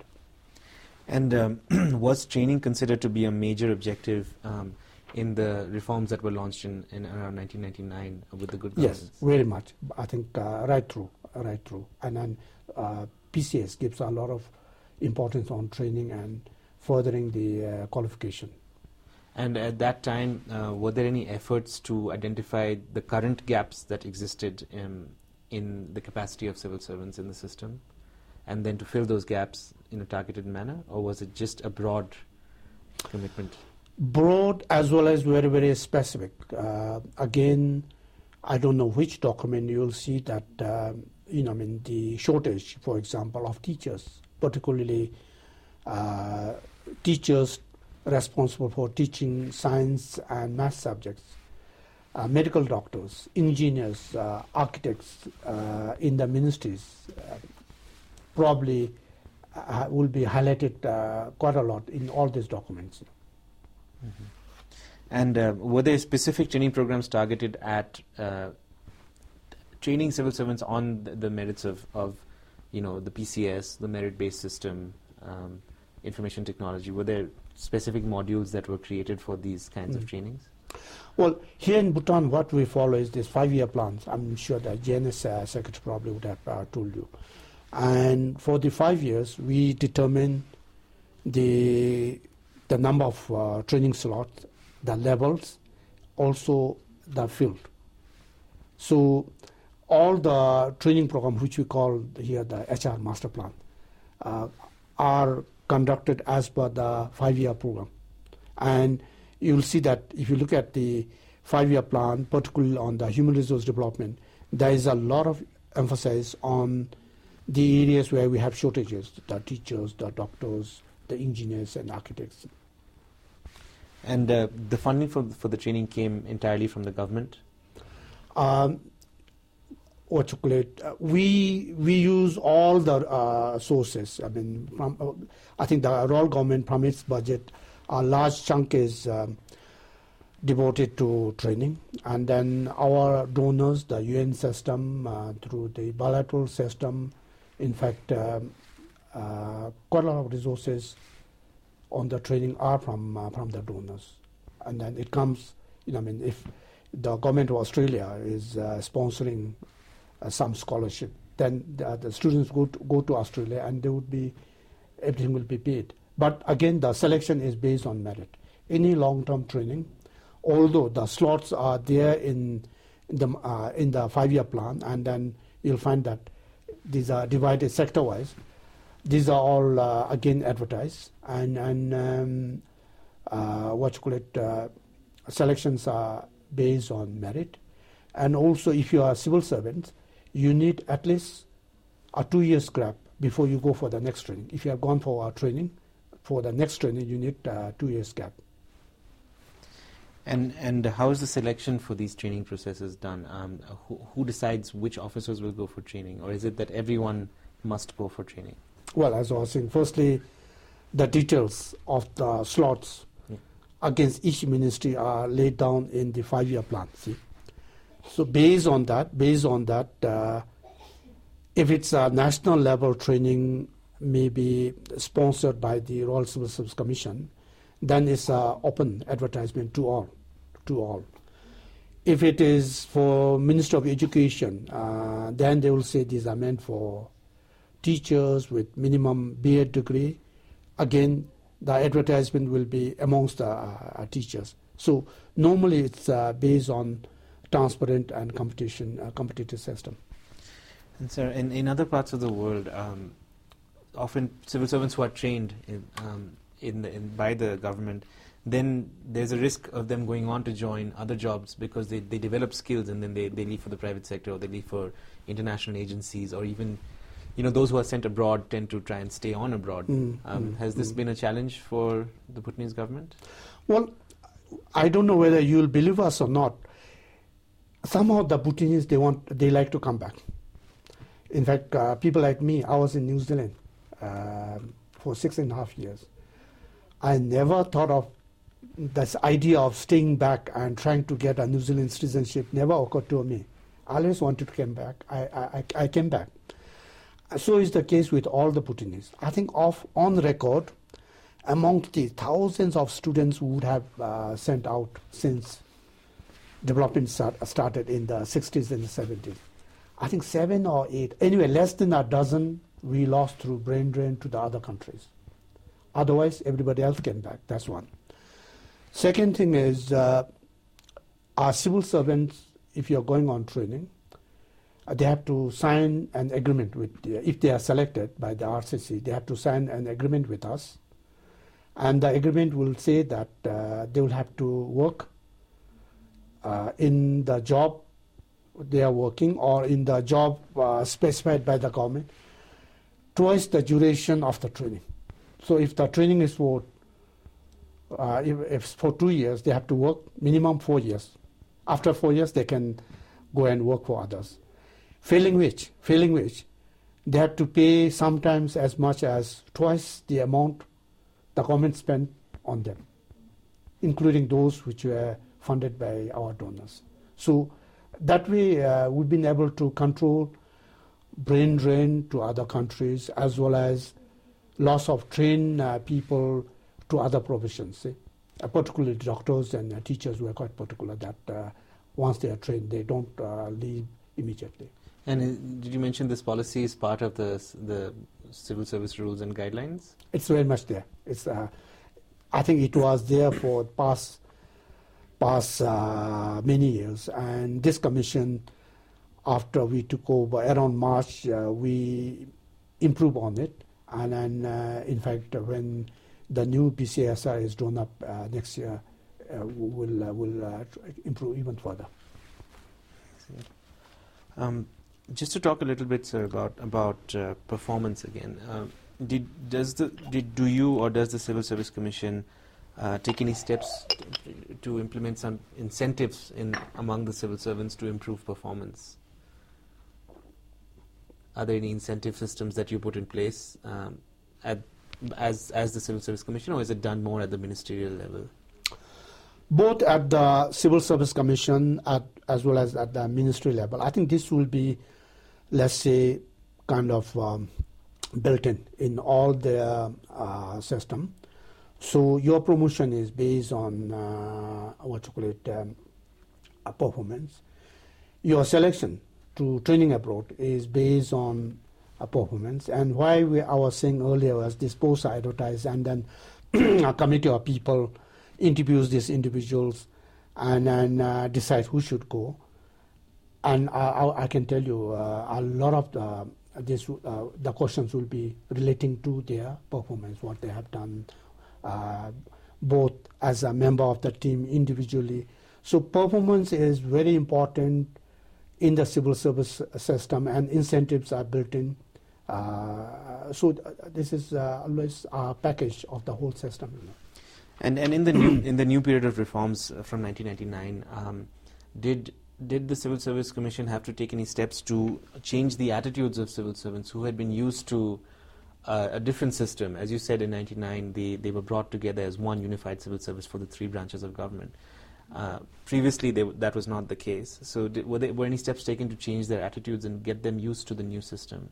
And um, was training considered to be a major objective um, in the reforms that were launched in, in around nineteen ninety-nine with the good governance? Yes, very much. I think uh, right through, right through. And then uh, P C S gives a lot of importance on training and furthering the uh, qualification. And at that time, uh, were there any efforts to identify the current gaps that existed in, in the capacity of civil servants in the system, and then to fill those gaps in a targeted manner, or was it just a broad commitment? Broad as well as very, very specific. Uh, again, I don't know which document you'll see that, uh, you know, I mean, the shortage, for example, of teachers, particularly uh, teachers responsible for teaching science and math subjects, uh, medical doctors, engineers, uh, architects uh, in the ministries uh, probably uh, will be highlighted uh, quite a lot in all these documents. Mm-hmm. And uh, were there specific training programs targeted at uh, training civil servants on the, the merits of, of, you know, the P C S, the merit-based system, um, information technology? Were there specific modules that were created for these kinds mm. of trainings? Well, here in Bhutan, what we follow is this five-year plans. I'm sure the J N S uh, secretary probably would have uh, told you. And for the five years, we determine the the number of uh, training slots, the levels, also the field. So all the training program, which we call here the H R master plan, uh, are conducted as per the five-year program. And you'll see that if you look at the five-year plan, particularly on the human resource development, there is a lot of emphasis on the areas where we have shortages, the teachers, the doctors, the engineers and architects. And uh, the funding for, for the training came entirely from the government? Um, what you call it? Uh, we we use all the uh, sources. I mean, from, uh, I think the Royal Government from its budget, a large chunk is um, devoted to training, and then our donors, the U N system, uh, through the bilateral system. In fact, um, uh, quite a lot of resources on the training are from uh, from the donors, and then it comes. You know, I mean, if the government of Australia is uh, sponsoring uh, some scholarship, then the, the students go to, go to Australia, and they would be everything will be paid. But again, the selection is based on merit. Any long-term training, although the slots are there in, in the uh, in the five-year plan, and then you'll find that these are divided sector-wise. These are all uh, again advertised, and and um, uh, what you call it, uh, selections are based on merit. And also, if you are a civil servant, you need at least a two years gap before you go for the next training. If you have gone for a training, for the next training, you need uh, two years gap. And and how is the selection for these training processes done? Um, who, who decides which officers will go for training, or is it that everyone must go for training? Well, as I was saying, firstly, the details of the slots yeah. against each ministry are laid down in the five-year plan. See, so based on that, based on that, uh, if it's a national level training, maybe sponsored by the Royal Civil Service Commission, then it's an open advertisement to all, to all. If it is for Minister of Education, uh, then they will say these are meant for teachers with minimum B Ed degree. Again, the advertisement will be amongst the uh, teachers. So normally it's uh, based on transparent and competition, uh, competitive system. And sir, in, in other parts of the world, um, often civil servants who are trained in, um, in, the, in by the government, then there's a risk of them going on to join other jobs because they, they develop skills and then they, they leave for the private sector, or they leave for international agencies, or even, you know, those who are sent abroad tend to try and stay on abroad. Mm, um, mm, has this mm. been a challenge for the Bhutanese government? Well, I don't know whether you'll believe us or not. Somehow the Bhutanese, they want, they like to come back. In fact, uh, people like me, I was in New Zealand uh, for six and a half years. I never thought of this idea of staying back and trying to get a New Zealand citizenship. Never occurred to me. I always wanted to come back. I, I, I came back. So is the case with all the Bhutanese. I think off on record, amongst the thousands of students who would have uh, sent out since development start, started in the sixties and the seventies, I think seven or eight, anyway, less than a dozen we lost through brain drain to the other countries. Otherwise, everybody else came back. That's one. Second thing is, uh, our civil servants, if you're going on training, uh, they have to sign an agreement with, the, if they are selected by the R C C, they have to sign an agreement with us. And the agreement will say that uh, they will have to work uh, in the job they are working, or in the job uh, specified by the government, twice the duration of the training. So if the training is for, uh, if, if it's for two years, they have to work minimum four years. After four years, they can go and work for others. Failing which, failing which, they have to pay sometimes as much as twice the amount the government spent on them, including those which were funded by our donors. So that way, uh, we've been able to control brain drain to other countries, as well as loss of trained uh, people to other professions. See? Uh, particularly doctors and uh, teachers were quite particular that uh, once they are trained, they don't uh, leave immediately. And uh, did you mention this policy is part of the the civil service rules and guidelines? It's very much there. It's uh, I think it was there for past past uh, many years, and this commission, after we took over around March, uh, we improved on it, and then uh, in fact when the new B C S R is drawn up uh, next year, uh, we'll, uh, we'll uh, improve even further. Um, just to talk a little bit, sir, about about uh, performance again. Uh, did does the did do you or does the Civil Service Commission uh, take any steps to, to implement some incentives in among the civil servants to improve performance? Are there any incentive systems that you put in place um, at as as the Civil Service Commission, or is it done more at the ministerial level? Both at the Civil Service Commission at, as well as at the ministry level. I think this will be, let's say, kind of um, built in in all the uh, system. So your promotion is based on uh, what you call it, um, a performance. Your selection to training abroad is based on a performance. And why we, I was saying earlier was this post advertise, and then a committee of people interviews these individuals and then uh, decide who should go. And I, I, I can tell you uh, a lot of the, this, uh, the questions will be relating to their performance, what they have done, uh, both as a member of the team individually. So performance is very important in the civil service system, and incentives are built in. Uh, so th this is uh, always a package of the whole system. You know. And and in the new in the new period of reforms uh, from nineteen ninety-nine, um, did did the Civil Service Commission have to take any steps to change the attitudes of civil servants who had been used to uh, a different system? As you said, in ninety-nine, they they were brought together as one unified civil service for the three branches of government. Uh, previously, they, that was not the case. So, did, were there were any steps taken to change their attitudes and get them used to the new system?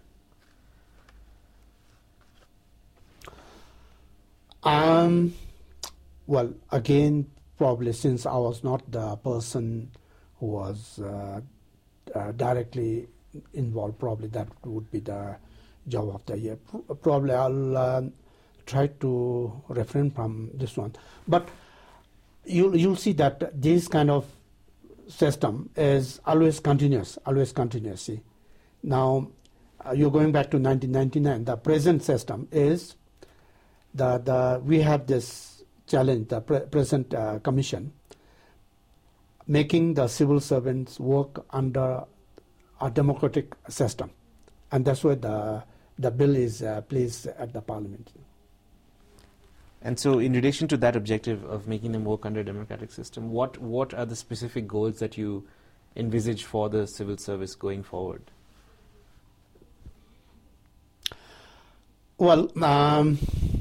Um, well, again, probably since I was not the person who was uh, uh, directly involved, probably that would be the job of the year. Pro probably I'll uh, try to refrain from this one. But you'll, you'll see that this kind of system is always continuous, always continuous. See? Now, uh, you're going back to nineteen ninety-nine. The present system is The, the, we have this challenge, the pre present uh, commission, making the civil servants work under a democratic system. And that's why the, the bill is uh, placed at the parliament. And so in relation to that objective of making them work under a democratic system, what, what are the specific goals that you envisage for the civil service going forward? Well, um,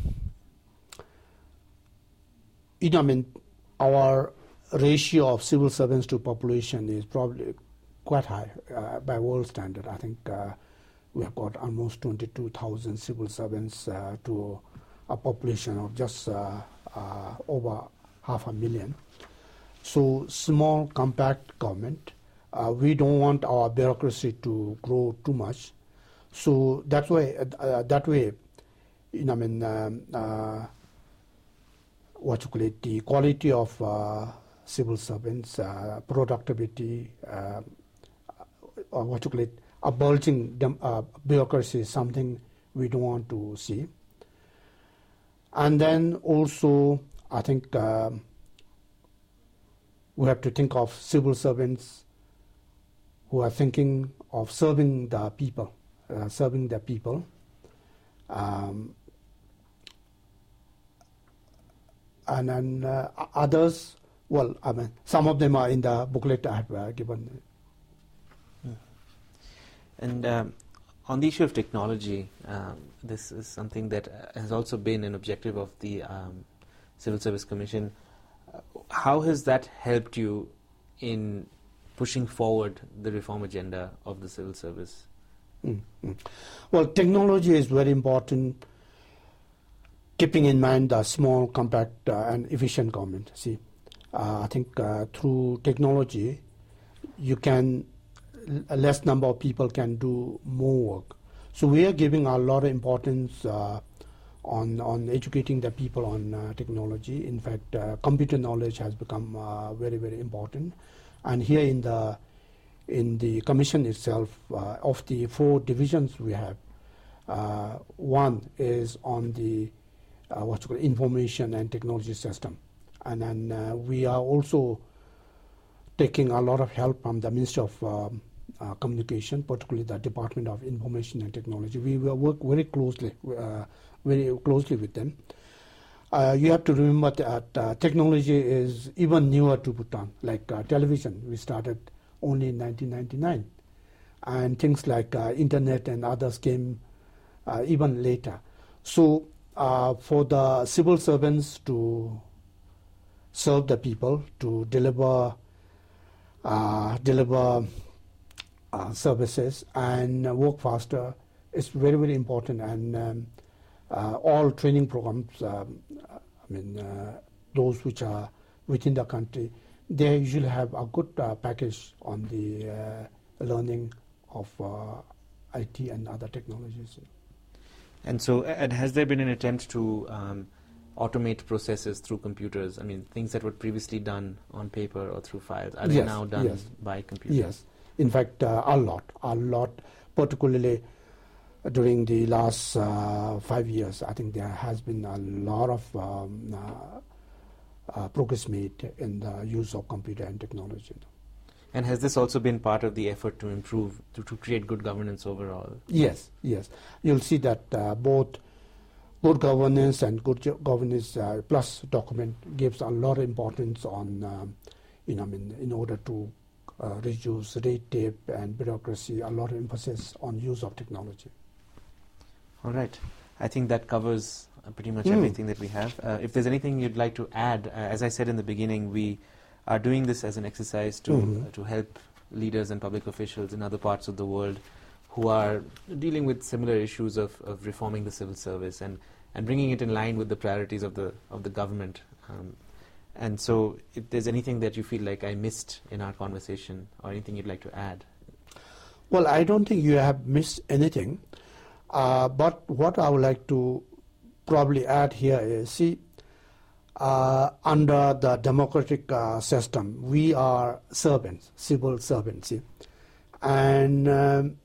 You know, I mean, our ratio of civil servants to population is probably quite high uh, by world standard. I think uh, we have got almost twenty-two thousand civil servants uh, to a population of just uh, uh, over half a million. So small, compact government. Uh, we don't want our bureaucracy to grow too much. So that's why, uh, that way, you know, I mean, um, uh, what you call it, the quality of uh, civil servants, uh, productivity, uh, or what you call it, a bulging uh, bureaucracy is something we don't want to see. And then also, I think uh, we have to think of civil servants who are thinking of serving the people, uh, serving the people. Um, And then uh, others, well, I mean, some of them are in the booklet I have uh, given. Mm. And um, on the issue of technology, um, this is something that has also been an objective of the um, Civil Service Commission. Uh, how has that helped you in pushing forward the reform agenda of the civil service? Mm-hmm. Well, technology is very important, keeping in mind the small, compact, uh, and efficient government. See, uh, I think uh, through technology, you can, a less number of people can do more work. So we are giving a lot of importance uh, on, on educating the people on uh, technology. In fact, uh, computer knowledge has become uh, very, very important. And here in the, in the commission itself, uh, of the four divisions we have, uh, one is on the Uh, what's called information and technology system, and then uh, we are also taking a lot of help from the Ministry of um, uh, Communication, particularly the Department of Information and Technology. We will work very closely, uh, very closely with them. Uh, you have to remember that uh, technology is even newer to Bhutan, like uh, television. We started only in nineteen ninety-nine, and things like uh, internet and others came uh, even later. So. Uh, for the civil servants to serve the people, to deliver uh, deliver uh, services and work faster, is very, very important. And um, uh, all training programs, um, I mean, uh, those which are within the country, they usually have a good uh, package on the uh, learning of uh, I T and other technologies. And so, and has there been an attempt to um, automate processes through computers? I mean, things that were previously done on paper or through files, are they yes, now done yes. by computers? Yes. In fact, uh, a lot, a lot, particularly during the last uh, five years, I think there has been a lot of um, uh, uh, progress made in the use of computer and technology. And has this also been part of the effort to improve, to, to create good governance overall? Yes, yes. You'll see that uh, both good governance and good governance uh, plus document gives a lot of importance on, um, you know, I mean, in order to uh, reduce red tape and bureaucracy, a lot of emphasis on use of technology. All right. I think that covers uh, pretty much Mm. everything that we have. Uh, if there's anything you'd like to add, uh, as I said in the beginning, we are doing this as an exercise to Mm-hmm. uh, to help leaders and public officials in other parts of the world who are dealing with similar issues of, of reforming the civil service and, and bringing it in line with the priorities of the of the government. Um, and so, if there's anything that you feel like I missed in our conversation, or anything you'd like to add? Well, I don't think you have missed anything. Uh, but what I would like to probably add here is, see, uh, under the democratic uh, system, we are servants, civil servants, see? And um,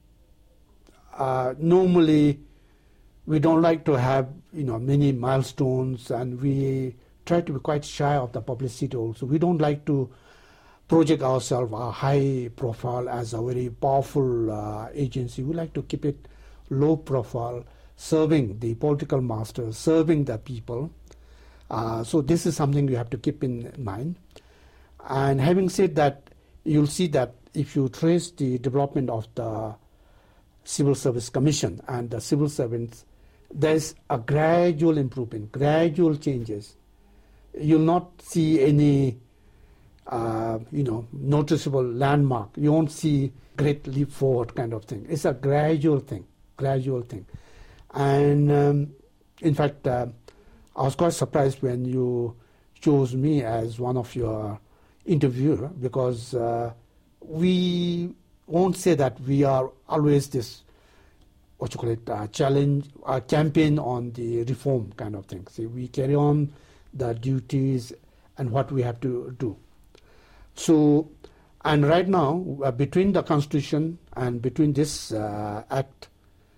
uh, normally we don't like to have, you know, many milestones, and we try to be quite shy of the publicity also. We don't like to project ourselves a high profile as a very powerful uh, agency. We like to keep it low profile, serving the political masters, serving the people. Uh, so this is something you have to keep in mind. And having said that, you'll see that if you trace the development of the Civil Service Commission and the civil servants, there's a gradual improvement, gradual changes. You'll not see any uh, you know, noticeable landmark. You won't see great leap forward kind of thing. It's a gradual thing. gradual thing. And um, in fact, uh, I was quite surprised when you chose me as one of your interviewer, because uh, we won't say that we are always this, what you call it, uh, challenge, uh, campaign on the reform kind of thing. See, we carry on the duties and what we have to do. So, and right now, uh, between the Constitution and between this uh, act,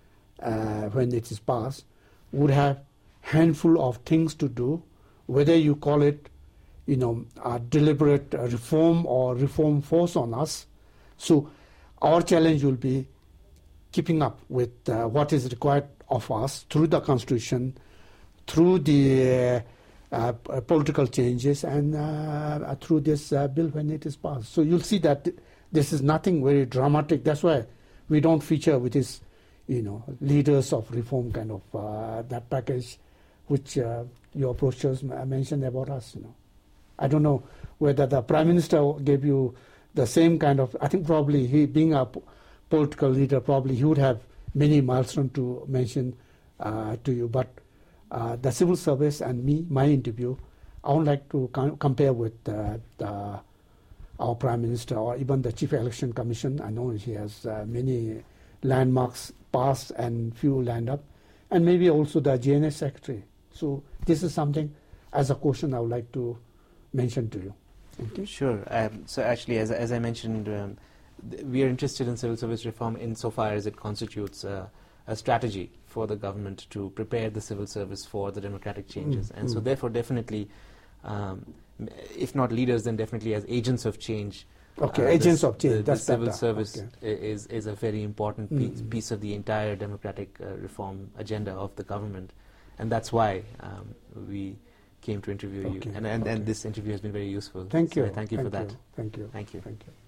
Uh, when it is passed, would have handful of things to do, whether you call it, you know, a deliberate uh, reform or reform force on us. So our challenge will be keeping up with uh, what is required of us through the Constitution, through the uh, uh, political changes, and uh, through this uh, bill when it is passed. So you'll see that this is nothing very dramatic. That's why we don't feature with this, you know, leaders of reform kind of uh, that package, which uh, your brochures mentioned about us. You know, I don't know whether the Prime Minister gave you the same kind of. I think probably he, being a p- political leader, probably he would have many milestones to mention uh, to you. But uh, the civil service and me, my interview, I would like to com- compare with uh, the, our Prime Minister or even the Chief Election Commission. I know he has uh, many landmarks passed and few land up, and maybe also the J N S Secretary. So this is something as a question I would like to mention to you. Okay? Sure. Um, so actually, as, as I mentioned, um, th- we are interested in civil service reform insofar as it constitutes uh, a strategy for the government to prepare the civil service for the democratic changes. Mm, and mm. so therefore definitely, um, if not leaders, then definitely as agents of change, Okay, Uh, agents the, of change. The, That's the civil better. service Okay. i- is is a very important piece, Mm. piece of the entire democratic uh, reform agenda of the government, and that's why um, we came to interview Okay, you. And and, okay. and this interview has been very useful. Thank So you. I thank you for that. Thank you. Thank you. Thank you.